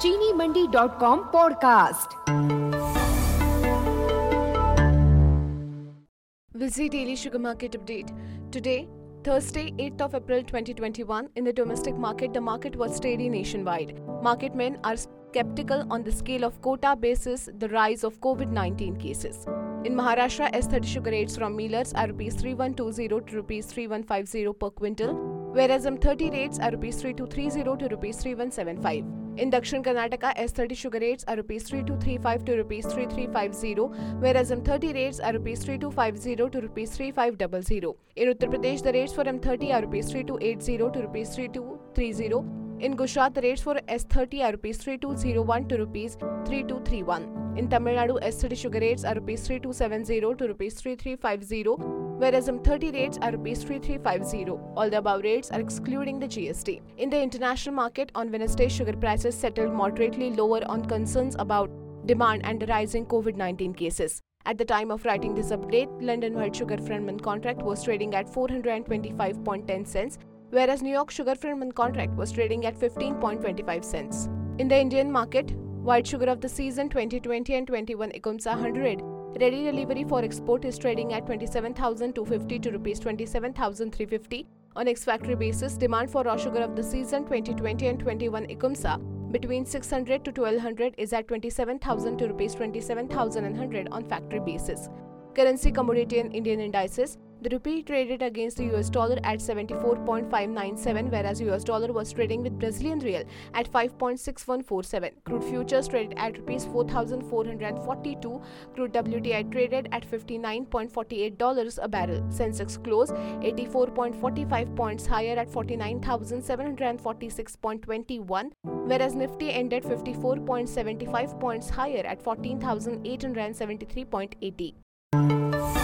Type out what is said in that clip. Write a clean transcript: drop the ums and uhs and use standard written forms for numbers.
चीनीमंडी.com podcast. Busy daily sugar market update. Today, Thursday, 8th of April 2021, in the domestic market, the market was steady nationwide. Market men are skeptical on the scale of quota basis the rise of COVID-19 cases. In Maharashtra, S30 sugar rates from millers are Rs 3120 to Rs 3150 per quintal, whereas M30 rates are Rs 3230 to Rs 3175. In Dakshin Karnataka, S30 sugar rates are Rs 3235 to Rs 3350, whereas M30 rates are Rs 3250 to Rs 3500. In Uttar Pradesh, the rates for M30 are Rs 3280 to Rs 3230. In Gujarat, the rates for S30 are Rs 3201 to Rs 3231. In Tamil Nadu, S30 sugar rates are Rs 3270 to Rs 3350, whereas M30 rates are Rs 3350. All the above rates are excluding the GST. In the international market, on Wednesday, sugar prices settled moderately lower on concerns about demand and the rising COVID-19 cases. At the time of writing this update, London white sugar front-month contract was trading at 425.10 cents, whereas New York sugar front-month contract was trading at 15.25 cents. In the Indian market, white sugar of the season 2020 and 21 ICUMSA 100 ready delivery for export is trading at 27,250 to Rs 27,350 on ex-factory basis. Demand for raw sugar of the season 2020 and 21 ICUMSA between 600 to 1200 is at 27,000 to Rs 27,100 on factory basis. Currency, commodity and Indian indices. The rupee traded against the US dollar at 74.597, whereas US dollar was trading with Brazilian real at 5.6147. Crude futures traded at Rs 4,442. Crude WTI traded at $59.48 a barrel. Sensex closed 84.45 points higher at 49,746.21, whereas Nifty ended 54.75 points higher at 14,873.80.